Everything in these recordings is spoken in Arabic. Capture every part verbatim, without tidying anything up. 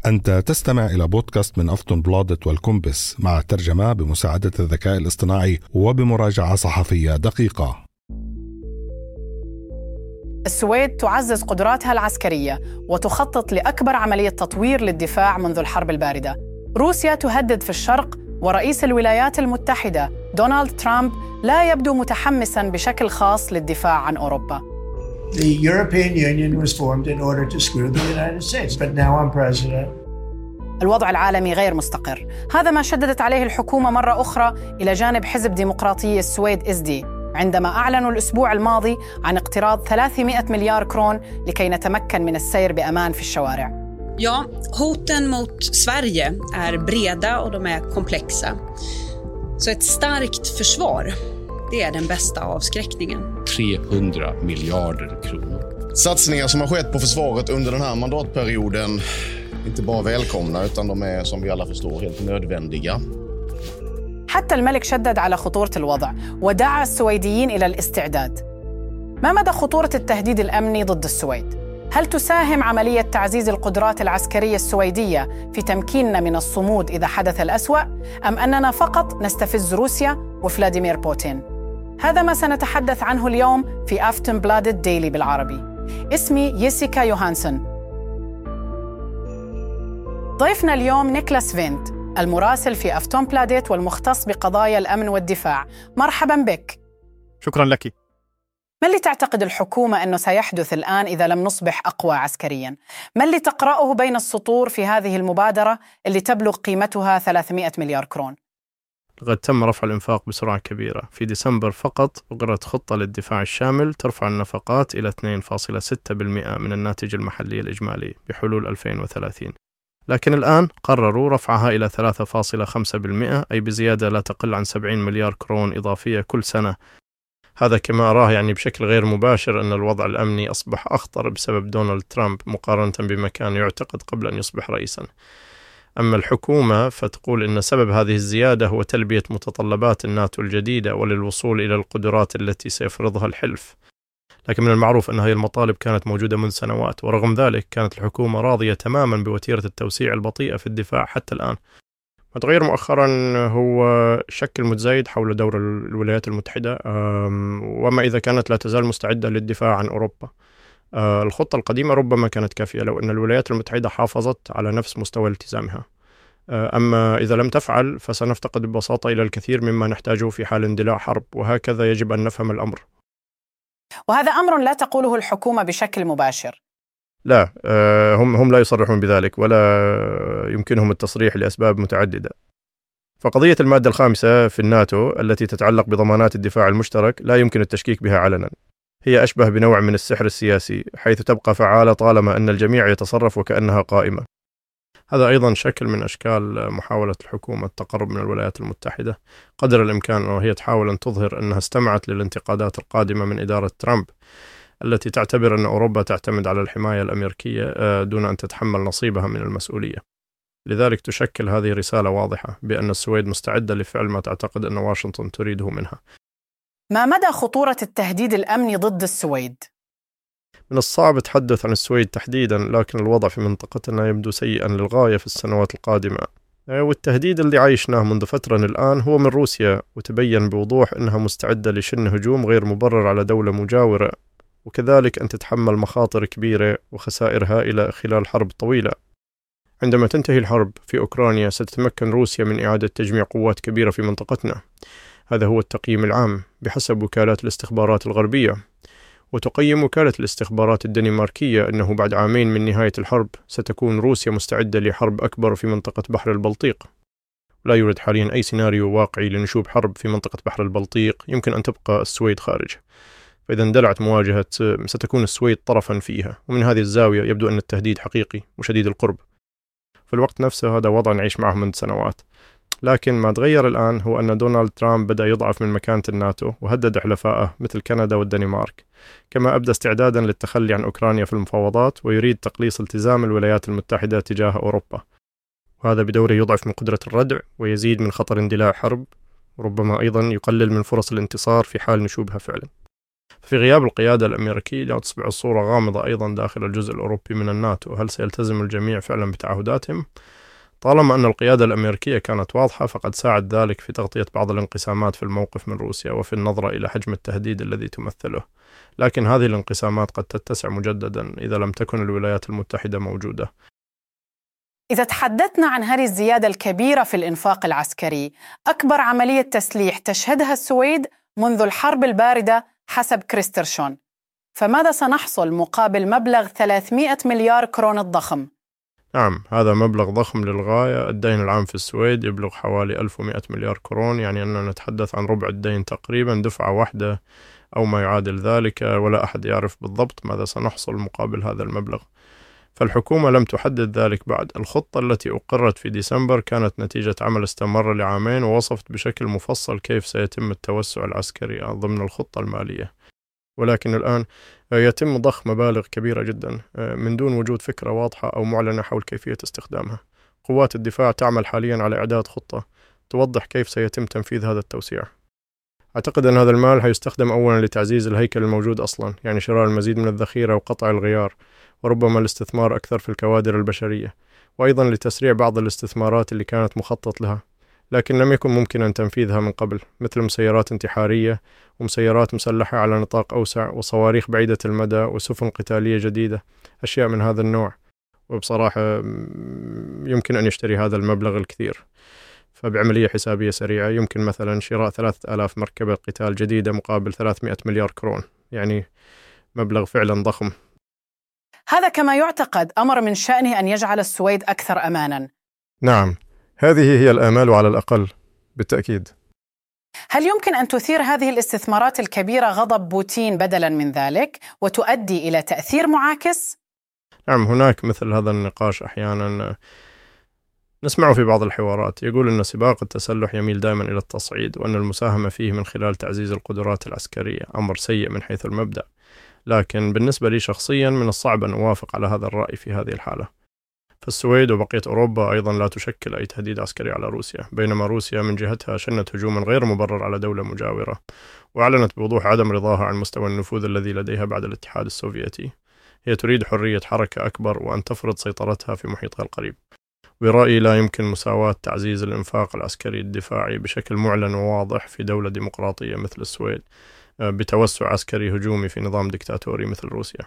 أنت تستمع إلى بودكاست من أفطن بلادت والكومبس مع ترجمة بمساعدة الذكاء الاصطناعي وبمراجعة صحفية دقيقة. السويد تعزز قدراتها العسكرية وتخطط لأكبر عملية تطوير للدفاع منذ الحرب الباردة. روسيا تهدد في الشرق، ورئيس الولايات المتحدة دونالد ترامب لا يبدو متحمساً بشكل خاص للدفاع عن أوروبا. The European Union was formed in order to screw the United States, but now I'm president. الوضع العالمي غير مستقر، هذا ما شددت عليه الحكومة مرة أخرى إلى جانب حزب ديمقراطية السويد إس دي، عندما أعلنوا الأسبوع الماضي عن اقتراض ثلاثمائة مليار كرون لكي نتمكن من السير بأمان في الشوارع. Ja, hoten mot Sverige är breda och de är komplexa. Så ett starkt försvar, det är den bästa avskräckningen. trehundra miljarder kronor. Satsningar som har skett på försvaret under den här mandatperioden inte bara välkomna utan de är, som vi alla förstår, helt nödvändiga. حتى الملك شدد على خطورة الوضع ودعا السويديين إلى الاستعداد. ما مدى خطورة التهديد الأمني ضد السويد؟ هل تساهم عملية تعزيز القدرات العسكرية السويدية في تمكيننا من الصمود إذا حدث الأسوأ؟ أم أننا فقط نستفز روسيا وفلاديمير بوتين؟ هذا ما سنتحدث عنه اليوم في أفتن بلادت ديلي بالعربي. اسمي يسيكا يوهانسون. ضيفنا اليوم نيكلاس فينت، المراسل في أفتن بلادت والمختص بقضايا الأمن والدفاع. مرحباً بك. شكراً لك. ما اللي تعتقد الحكومة أنه سيحدث الآن إذا لم نصبح أقوى عسكرياً؟ ما اللي تقرأه بين السطور في هذه المبادرة اللي تبلغ قيمتها ثلاثمائة مليار كرون؟ لقد تم رفع الإنفاق بسرعة كبيرة. في ديسمبر فقط أقرت خطة للدفاع الشامل ترفع النفقات إلى اثنين فاصلة ستة بالمئة من الناتج المحلي الإجمالي بحلول ألفين وثلاثين، لكن الآن قرروا رفعها إلى ثلاثة فاصلة خمسة بالمئة، أي بزيادة لا تقل عن سبعين مليار كرون إضافية كل سنة. هذا كما أراه يعني بشكل غير مباشر أن الوضع الأمني أصبح أخطر بسبب دونالد ترامب مقارنة بما كان يعتقد قبل أن يصبح رئيساً. أما الحكومة فتقول إن سبب هذه الزيادة هو تلبية متطلبات الناتو الجديدة وللوصول إلى القدرات التي سيفرضها الحلف، لكن من المعروف أن هذه المطالب كانت موجودة منذ سنوات، ورغم ذلك كانت الحكومة راضية تماماً بوتيرة التوسيع البطيئة في الدفاع حتى الآن. ما تغير مؤخرا هو شك المتزايد حول دور الولايات المتحدة وما إذا كانت لا تزال مستعدة للدفاع عن أوروبا. الخطة القديمة ربما كانت كافية لو أن الولايات المتحدة حافظت على نفس مستوى التزامها، أما إذا لم تفعل فسنفتقد ببساطة إلى الكثير مما نحتاجه في حال اندلاع حرب، وهكذا يجب أن نفهم الأمر. وهذا أمر لا تقوله الحكومة بشكل مباشر. لا، هم هم لا يصرحون بذلك ولا يمكنهم التصريح لأسباب متعددة. فقضية المادة الخامسة في الناتو التي تتعلق بضمانات الدفاع المشترك لا يمكن التشكيك بها علنا. هي أشبه بنوع من السحر السياسي، حيث تبقى فعالة طالما أن الجميع يتصرف وكأنها قائمة. هذا أيضا شكل من أشكال محاولة الحكومة التقرب من الولايات المتحدة قدر الإمكان، وهي تحاول أن تظهر أنها استمعت للانتقادات القادمة من إدارة ترامب التي تعتبر أن أوروبا تعتمد على الحماية الأمريكية دون أن تتحمل نصيبها من المسؤولية. لذلك تشكل هذه رسالة واضحة بأن السويد مستعدة لفعل ما تعتقد أن واشنطن تريده منها. ما مدى خطورة التهديد الأمني ضد السويد؟ من الصعب التحدث عن السويد تحديدا، لكن الوضع في منطقتنا يبدو سيئا للغاية في السنوات القادمة، والتهديد اللي عايشناه منذ فترة الآن هو من روسيا، وتبين بوضوح أنها مستعدة لشن هجوم غير مبرر على دولة مجاورة، وكذلك أن تتحمل مخاطر كبيرة وخسائر هائلة خلال حرب طويلة. عندما تنتهي الحرب في أوكرانيا ستتمكن روسيا من إعادة تجميع قوات كبيرة في منطقتنا. هذا هو التقييم العام بحسب وكالات الاستخبارات الغربية، وتقيم وكالة الاستخبارات الدنماركية أنه بعد عامين من نهاية الحرب ستكون روسيا مستعدة لحرب أكبر في منطقة بحر البلطيق. لا يوجد حاليا أي سيناريو واقعي لنشوب حرب في منطقة بحر البلطيق يمكن أن تبقى السويد خارج، فإذا اندلعت مواجهة ستكون السويد طرفا فيها، ومن هذه الزاوية يبدو أن التهديد حقيقي وشديد القرب. في الوقت نفسه هذا وضع نعيش معه منذ سنوات، لكن ما تغير الآن هو أن دونالد ترامب بدأ يضعف من مكانة الناتو وهدد حلفائه مثل كندا والدنمارك، كما أبدى استعدادا للتخلي عن أوكرانيا في المفاوضات ويريد تقليص التزام الولايات المتحدة تجاه أوروبا، وهذا بدوره يضعف من قدرة الردع ويزيد من خطر اندلاع حرب، وربما أيضا يقلل من فرص الانتصار في حال نشوبها فعلا. في غياب القيادة الأمريكية لا تصبح الصورة غامضة أيضا داخل الجزء الأوروبي من الناتو. هل سيلتزم الجميع فعلا بتعهداتهم؟ طالما أن القيادة الأمريكية كانت واضحة فقد ساعد ذلك في تغطية بعض الانقسامات في الموقف من روسيا وفي النظرة إلى حجم التهديد الذي تمثله. لكن هذه الانقسامات قد تتسع مجددا إذا لم تكن الولايات المتحدة موجودة. إذا تحدثنا عن هذه الزيادة الكبيرة في الإنفاق العسكري، أكبر عملية تسليح تشهدها السويد منذ الحرب الباردة حسب كريسترشون، فماذا سنحصل مقابل مبلغ ثلاثمئة مليار كرون الضخم؟ نعم، هذا مبلغ ضخم للغاية. الدين العام في السويد يبلغ حوالي ألف ومئة مليار كرون، يعني أننا نتحدث عن ربع الدين تقريبا، دفعة واحدة أو ما يعادل ذلك، ولا أحد يعرف بالضبط ماذا سنحصل مقابل هذا المبلغ. فالحكومة لم تحدد ذلك بعد. الخطة التي أقرت في ديسمبر كانت نتيجة عمل استمر لعامين، ووصفت بشكل مفصل كيف سيتم التوسع العسكري ضمن الخطة المالية. ولكن الآن يتم ضخ مبالغ كبيرة جدا من دون وجود فكرة واضحة أو معلنة حول كيفية استخدامها. قوات الدفاع تعمل حاليا على إعداد خطة توضح كيف سيتم تنفيذ هذا التوسيع. أعتقد أن هذا المال هيستخدم أولا لتعزيز الهيكل الموجود أصلا، يعني شراء المزيد من الذخيرة وقطع الغيار، وربما الاستثمار أكثر في الكوادر البشرية، وأيضا لتسريع بعض الاستثمارات اللي كانت مخطط لها لكن لم يكن ممكنا تنفيذها من قبل، مثل مسيرات انتحارية ومسيرات مسلحة على نطاق أوسع وصواريخ بعيدة المدى وسفن قتالية جديدة، أشياء من هذا النوع. وبصراحة يمكن أن يشتري هذا المبلغ الكثير. فبعملية حسابية سريعة يمكن مثلا شراء ثلاثة آلاف مركبة قتال جديدة مقابل ثلاثمئة مليار كرون، يعني مبلغ فعلا ضخم. هذا كما يعتقد أمر من شأنه أن يجعل السويد أكثر أمانا. نعم، هذه هي الآمال على الأقل بالتأكيد. هل يمكن أن تثير هذه الاستثمارات الكبيرة غضب بوتين بدلا من ذلك وتؤدي إلى تأثير معاكس؟ نعم، هناك مثل هذا النقاش أحيانا نسمعه في بعض الحوارات، يقول أن سباق التسلح يميل دائما إلى التصعيد، وأن المساهمة فيه من خلال تعزيز القدرات العسكرية أمر سيء من حيث المبدأ. لكن بالنسبة لي شخصيا من الصعب أن أوافق على هذا الرأي في هذه الحالة. فالسويد وبقية أوروبا أيضا لا تشكل أي تهديد عسكري على روسيا، بينما روسيا من جهتها شنت هجوما غير مبرر على دولة مجاورة، وأعلنت بوضوح عدم رضاها عن مستوى النفوذ الذي لديها بعد الاتحاد السوفيتي. هي تريد حرية حركة أكبر وأن تفرض سيطرتها في محيطها القريب. برأيي لا يمكن مساواة تعزيز الإنفاق العسكري الدفاعي بشكل معلن وواضح في دولة ديمقراطية مثل السويد بتوسع عسكري هجومي في نظام ديكتاتوري مثل روسيا.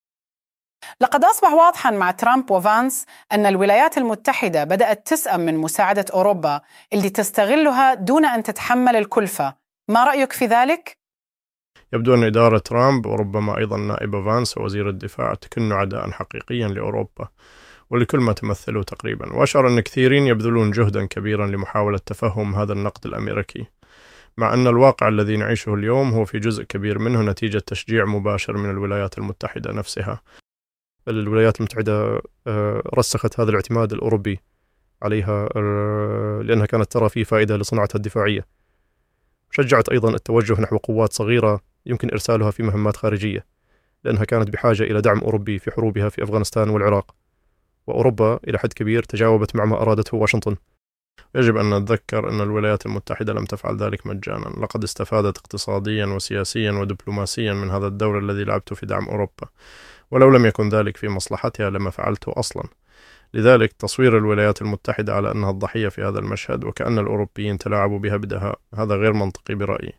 لقد أصبح واضحا مع ترامب وفانس أن الولايات المتحدة بدأت تسأم من مساعدة أوروبا اللي تستغلها دون أن تتحمل الكلفة. ما رأيك في ذلك؟ يبدو أن إدارة ترامب وربما أيضا نائب فانس ووزير الدفاع تكن عداء حقيقيا لأوروبا ولكل ما تمثله تقريبا، وأشعر أن كثيرين يبذلون جهدا كبيرا لمحاولة تفهم هذا النقد الأمريكي، مع أن الواقع الذي نعيشه اليوم هو في جزء كبير منه نتيجة تشجيع مباشر من الولايات المتحدة نفسها. الولايات المتحدة رسخت هذا الاعتماد الأوروبي عليها لأنها كانت ترى فيه فائدة لصناعتها الدفاعية. شجعت أيضا التوجه نحو قوات صغيرة يمكن إرسالها في مهمات خارجية، لأنها كانت بحاجة إلى دعم أوروبي في حروبها في أفغانستان والعراق، وأوروبا إلى حد كبير تجاوبت مع ما أرادته واشنطن. يجب أن نتذكر أن الولايات المتحدة لم تفعل ذلك مجانا، لقد استفادت اقتصاديا وسياسيا ودبلوماسيا من هذا الدور الذي لعبته في دعم أوروبا، ولو لم يكن ذلك في مصلحتها لما فعلته أصلا. لذلك تصوير الولايات المتحدة على أنها الضحية في هذا المشهد وكأن الأوروبيين تلاعبوا بها بدهاء هذا غير منطقي برأيي.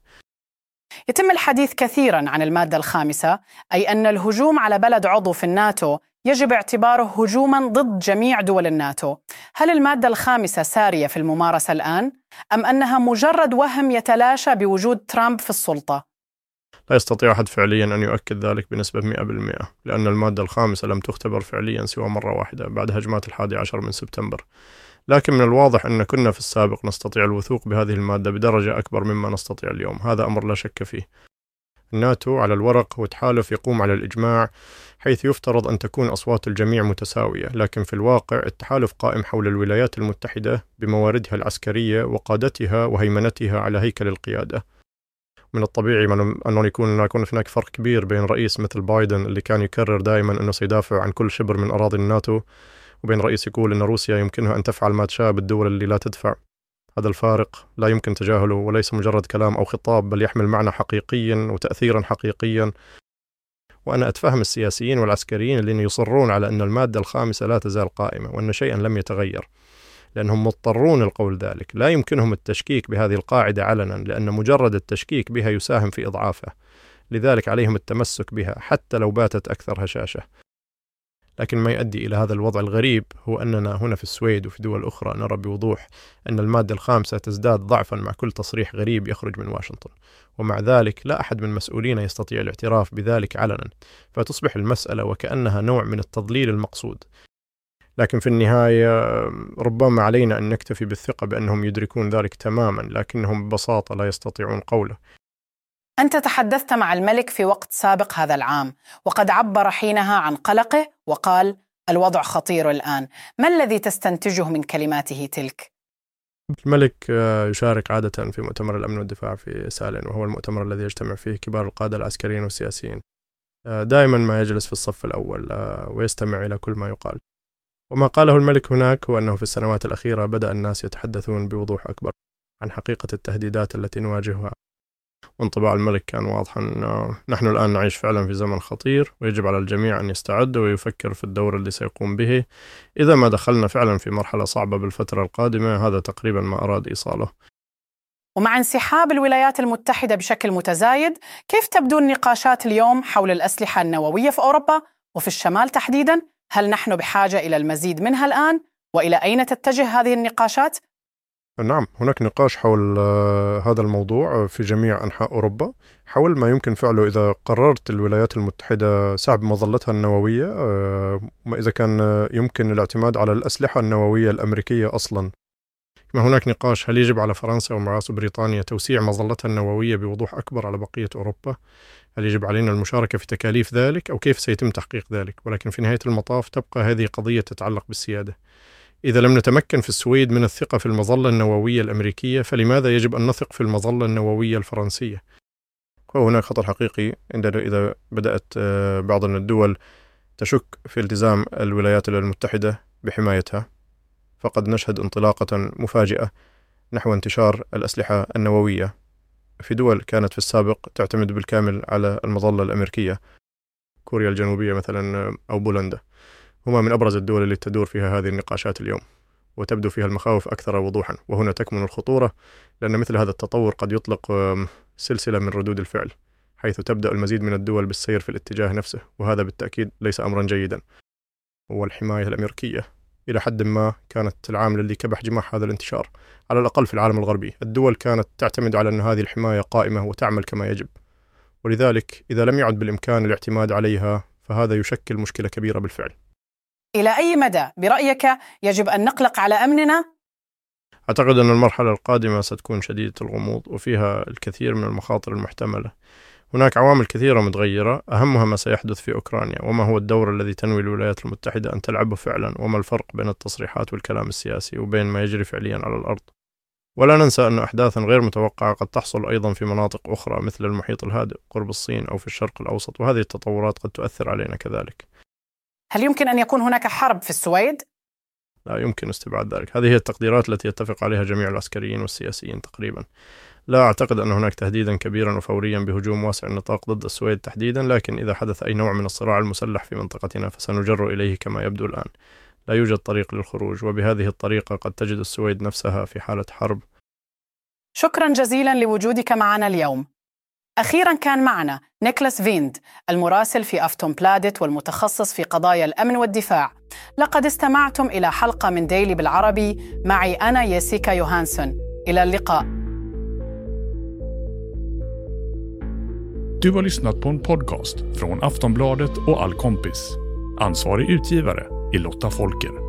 يتم الحديث كثيرا عن المادة الخامسة، أي أن الهجوم على بلد عضو في الناتو يجب اعتباره هجوما ضد جميع دول الناتو. هل المادة الخامسة سارية في الممارسة الآن أم أنها مجرد وهم يتلاشى بوجود ترامب في السلطة؟ لا يستطيع أحد فعليا أن يؤكد ذلك بنسبة مئة بالمئة، لأن المادة الخامسة لم تختبر فعليا سوى مرة واحدة بعد هجمات الحادي عشر من سبتمبر. لكن من الواضح أن كنا في السابق نستطيع الوثوق بهذه المادة بدرجة أكبر مما نستطيع اليوم، هذا أمر لا شك فيه. الناتو على الورق هو تحالف يقوم على الإجماع، حيث يفترض أن تكون أصوات الجميع متساوية، لكن في الواقع التحالف قائم حول الولايات المتحدة بمواردها العسكرية وقادتها وهيمنتها على هيكل القيادة. من الطبيعي أن يكون يكون هناك فرق كبير بين رئيس مثل بايدن اللي كان يكرر دائما أنه سيدافع عن كل شبر من أراضي الناتو، وبين رئيس يقول أن روسيا يمكنها أن تفعل ما تشاء بالدول اللي لا تدفع. هذا الفارق لا يمكن تجاهله، وليس مجرد كلام أو خطاب، بل يحمل معنى حقيقيا وتأثيرا حقيقيا. وأنا أتفهم السياسيين والعسكريين الذين يصرون على أن المادة الخامسة لا تزال قائمة وأن شيئا لم يتغير، لأنهم مضطرون لقول ذلك. لا يمكنهم التشكيك بهذه القاعدة علنا، لأن مجرد التشكيك بها يساهم في إضعافها، لذلك عليهم التمسك بها حتى لو باتت أكثر هشاشة. لكن ما يؤدي إلى هذا الوضع الغريب هو أننا هنا في السويد وفي دول أخرى نرى بوضوح أن المادة الخامسة تزداد ضعفا مع كل تصريح غريب يخرج من واشنطن، ومع ذلك لا أحد من المسؤولين يستطيع الاعتراف بذلك علنا، فتصبح المسألة وكأنها نوع من التضليل المقصود. لكن في النهاية ربما علينا أن نكتفي بالثقة بأنهم يدركون ذلك تماما، لكنهم ببساطة لا يستطيعون قوله. أنت تحدثت مع الملك في وقت سابق هذا العام، وقد عبر حينها عن قلقه وقال الوضع خطير الآن. ما الذي تستنتجه من كلماته تلك؟ الملك يشارك عادة في مؤتمر الأمن والدفاع في سالين، وهو المؤتمر الذي يجتمع فيه كبار القادة العسكريين والسياسيين. دائما ما يجلس في الصف الأول ويستمع إلى كل ما يقال. وما قاله الملك هناك هو أنه في السنوات الأخيرة بدأ الناس يتحدثون بوضوح أكبر عن حقيقة التهديدات التي نواجهها. وانطباع الملك كان واضحا: نحن الآن نعيش فعلا في زمن خطير، ويجب على الجميع أن يستعد ويفكر في الدور اللي سيقوم به إذا ما دخلنا فعلا في مرحلة صعبة بالفترة القادمة. هذا تقريبا ما أراد إيصاله. ومع انسحاب الولايات المتحدة بشكل متزايد، كيف تبدو النقاشات اليوم حول الأسلحة النووية في أوروبا وفي الشمال تحديدا؟ هل نحن بحاجة إلى المزيد منها الآن؟ وإلى أين تتجه هذه النقاشات؟ نعم، هناك نقاش حول هذا الموضوع في جميع أنحاء أوروبا، حول ما يمكن فعله إذا قررت الولايات المتحدة سحب مظلتها النووية، وإذا كان يمكن الاعتماد على الأسلحة النووية الأمريكية أصلا. كما هناك نقاش: هل يجب على فرنسا ومعاص بريطانيا توسيع مظلتها النووية بوضوح أكبر على بقية أوروبا؟ هل يجب علينا المشاركة في تكاليف ذلك، أو كيف سيتم تحقيق ذلك؟ ولكن في نهاية المطاف تبقى هذه قضية تتعلق بالسيادة. إذا لم نتمكن في السويد من الثقة في المظلة النووية الأمريكية، فلماذا يجب أن نثق في المظلة النووية الفرنسية؟ وهناك خطر حقيقي عندنا إذا بدأت بعض الدول تشك في التزام الولايات المتحدة بحمايتها، فقد نشهد انطلاقة مفاجئة نحو انتشار الأسلحة النووية في دول كانت في السابق تعتمد بالكامل على المظلة الأمريكية. كوريا الجنوبية مثلا أو بولندا هما من أبرز الدول اللي تدور فيها هذه النقاشات اليوم، وتبدو فيها المخاوف أكثر وضوحا. وهنا تكمن الخطورة، لأن مثل هذا التطور قد يطلق سلسلة من ردود الفعل، حيث تبدأ المزيد من الدول بالسير في الاتجاه نفسه، وهذا بالتأكيد ليس أمرا جيدا. والحماية الأمريكية إلى حد ما كانت العامل الذي كبح جماح هذا الانتشار، على الأقل في العالم الغربي. الدول كانت تعتمد على أن هذه الحماية قائمة وتعمل كما يجب، ولذلك إذا لم يعد بالإمكان الاعتماد عليها فهذا يشكل مشكلة كبيرة بالفعل. إلى أي مدى برأيك يجب أن نقلق على أمننا؟ أعتقد أن المرحلة القادمة ستكون شديدة الغموض وفيها الكثير من المخاطر المحتملة. هناك عوامل كثيرة متغيرة، أهمها ما سيحدث في أوكرانيا، وما هو الدور الذي تنوي الولايات المتحدة أن تلعبه فعلا، وما الفرق بين التصريحات والكلام السياسي وبين ما يجري فعليا على الأرض. ولا ننسى أن أحداثا غير متوقعة قد تحصل أيضا في مناطق أخرى مثل المحيط الهادئ قرب الصين أو في الشرق الأوسط، وهذه التطورات قد تؤثر علينا كذلك. هل يمكن أن يكون هناك حرب في السويد؟ لا يمكن استبعاد ذلك. هذه هي التقديرات التي يتفق عليها جميع العسكريين والسياسيين تقريبا. لا أعتقد أن هناك تهديدا كبيرا وفوريا بهجوم واسع النطاق ضد السويد تحديدا، لكن إذا حدث أي نوع من الصراع المسلح في منطقتنا فسنجر إليه كما يبدو الآن. لا يوجد طريق للخروج، وبهذه الطريقة قد تجد السويد نفسها في حالة حرب. شكرا جزيلا لوجودك معنا اليوم. أخيرا كان معنا نيكلاس فيند، المراسل في أفتون بلادت والمتخصص في قضايا الأمن والدفاع. لقد استمعتم إلى حلقة من ديلي بالعربي معي أنا يسيكا يوهانسون. إلى اللقاء. Du har lyssnat på en podcast från Aftonbladet och All Kompis. Ansvarig utgivare är Lotta Folker.